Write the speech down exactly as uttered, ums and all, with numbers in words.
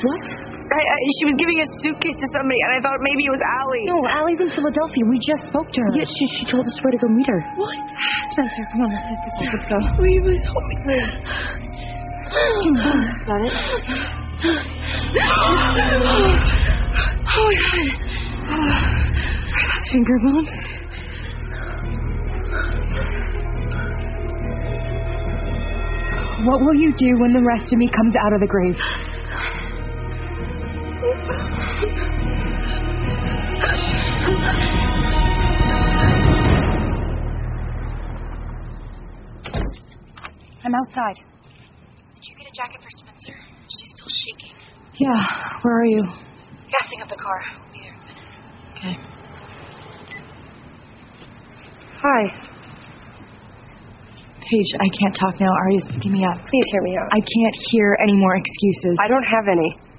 What? I, I, she was giving a suitcase to somebody, and I thought maybe it was Allie. No, Allie's in Philadelphia. We just spoke to her. Yeah, she, she told us where to go meet her. What? Spencer, come on, let's, let's, let's go. Will you please help me? Got it? Oh, my God. Are those finger bones? What will you do when the rest of me comes out of the grave? I'm outside. Did you get a jacket for Spencer? She's still shaking. Yeah, where are you? Gassing up the car. We'll be there in a minute. Okay. Hi. Paige, I can't talk now. Arya's picking me up. Please hear me out. I can't hear any more excuses. I don't have any.